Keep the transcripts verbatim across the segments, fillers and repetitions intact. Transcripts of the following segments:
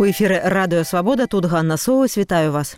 У эфіры Радыё Свабода, тут Ганна Соус, вітаю вас.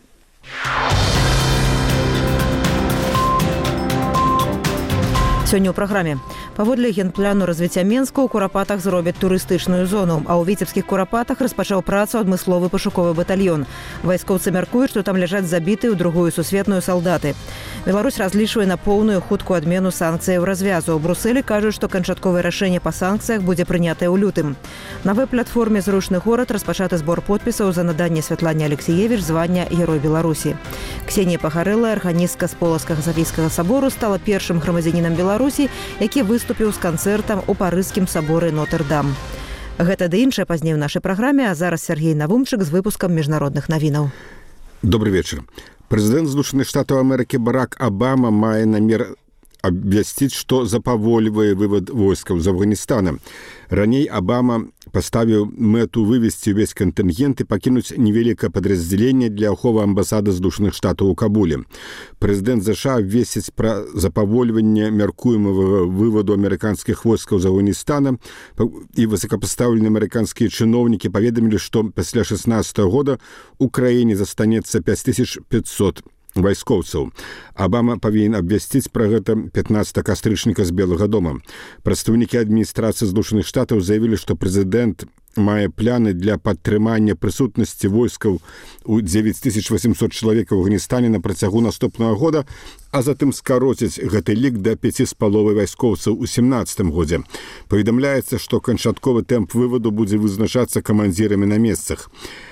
Сёння ў праграме. Паводле генпляну развіцця Менска ў Курапатах зробяць турыстычную зону, а ў віцебскіх Курапатах распачаў працу адмысловы пашуковы батальён. Вайскоўцы мяркуюць, што там ляжаць забітыя ў другую сусветную салдаты. Беларусь разлічвае на поўную хуткую адмену санкцыяў развязу. У Брусэлі кажуць, што канчатковае рашэнне па санкцыях будзе прынятае ў лютым. На вэб-платформе «Зручны горад» распачаты збор подпісаў за наданне Святлане Алексеевіч звання Герой Беларусі. Ксенія Пахарэлла, арганістка з Полацкага Сафійскага сабору, стала першым грамадзянінам Беларусі, які выступіў з канцэртам у парыжскім саборы Нотр-Дам. Гэта ды іншае пазней у нашай праграме, а зараз Сергей Навумчык з выпускам міжнародных навінаў. Добрый вечер. Прэзідэнт Злучаных Штатаў Амерыкі Барак Обама мае намер абвясціць, што запавольвае вывад войскаў з Афганістана. Раней Обама паставіў мэту вывесці ўвесь кантынгент і пакінуць невялікае падраздзяленне для аховы амбасады Злучаных Штатаў у Кабуле. Прэзідэнт ЗША абвесціць пра запавольванне мяркуемага вываду амерыканскіх войскаў з Афганістана, і высокапастаўленыя амерыканскія чыноўнікі паведамілі, што пасля шэснаццатага года ў краіне застанецца пяць тысяч пятьсот вайскоўцаў. Обама павінен абвясціць пра гэта пятнаццатага кастрычніка з Белага дома. Прадстаўнікі адміністрацыі Злучаных Штатаў заявілі, што прэзідэнт мае пляны для падтрымання прысутнасці войскаў у дзевяць тысяч восемьсот чалавек у Афганістане на працягу наступнага года, а затым скароціць гэты лік да пяці з паловай вайскоўцаў у семнаццатым годзе. Паведамляецца, што канчатковы тэмп вываду будзе вызначацца камандзірамі на месцах.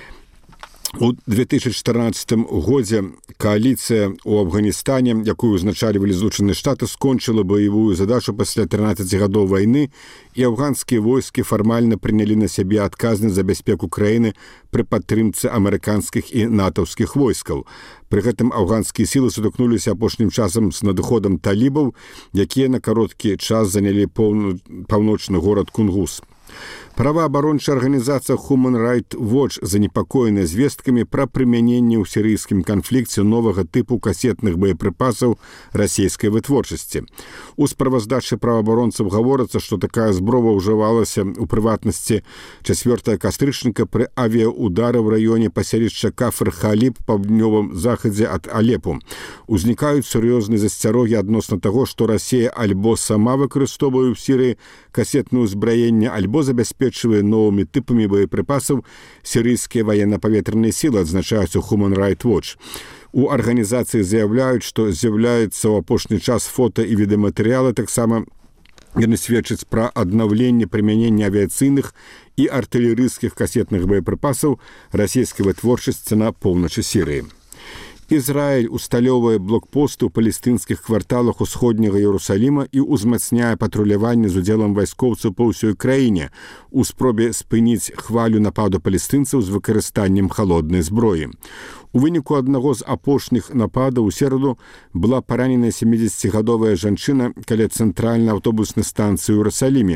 У две тысячи чатырнаццатым годзе коаліцыя ў Афганістане, якую узначальвалі Злучаныя Штаты, скончыла баявую задачу пасля трынаццаці гадоў вайны, і афганскія войскі фармальна прынялі на сябе адказнасць за бяспеку краіны пры падтрымцы амерыканскіх і натаўскіх войскаў. Пры гэтым афганскія сілы сутыкнуліся апошнім часам з надыходам талібаў, якія на кароткі час занялі паўночны горад Кунгус. Праваабарончая арганізацыя Human Rights Watch занепакоена звесткамі пра прымяненне ў сірыйскім канфлікце новага тыпу касетных боепрыпасаў расійскай вытворчасці. У справаздачы праваабаронцаў гаворыцца, што такая зброя ўжывалася ў прыватнасці чацвёртага кастрычніка пры авіяудары ў раёне паселішча Кафр-Халіб па паўднёвым захадзе ад Алепу. Узнікаюць сур'ёзныя засцярогі адносна таго, што Расія альбо сама выкарыстоўвае ў Сірыі касетнае ўзбраенне, альбо забяспечвае новымі тыпамі боепрыпасаў сірыйскія ваенна-паветраныя сілы, адзначаюць у Human Rights Watch. У арганізацыі заяўляюць, што з'яўляецца ў апошні час фота і відэаматэрыялы, таксама яны сведчаць пра аднаўленне прымянення авіяцыйных і артылерыйскіх касетных боепрыпасаў расійскай вытворчасці на поўначы Сірыі. Ізраіль усталёўвае блокпосты ў палестынскіх кварталах усходняга Іерусаліма і ўзмацняе патруляванне з удзелам вайскоўцаў па ўсёй краіне у спробе спыніць хвалю нападу палестынцаў з выкарыстаннем халоднай зброі. У выніку аднаго з апошніх нападаў у сераду была параненая сямідзесяцігадовая жанчына каля цэнтральнай аўтобуснай станцыі ў Іерусаліме.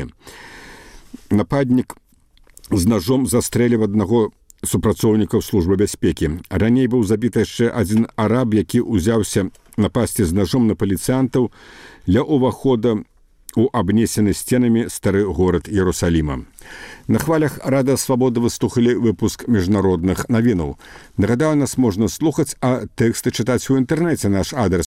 Нападнік з нажом застрэліў аднаго супрацоўнікаў службы бяспекі. Раней быў забіты яшчэ адзін араб, які ўзяўся напасці з нажом на паліцыянтаў ля ўвахода у абнесены сценамі стары горад Іерусаліма. На хвалях Радыё Свабода вы слухалі выпуск міжнародных навінаў. Нагадаю, нас можна слухаць, а тэксты чытаць у інтэрнэце. Наш адрес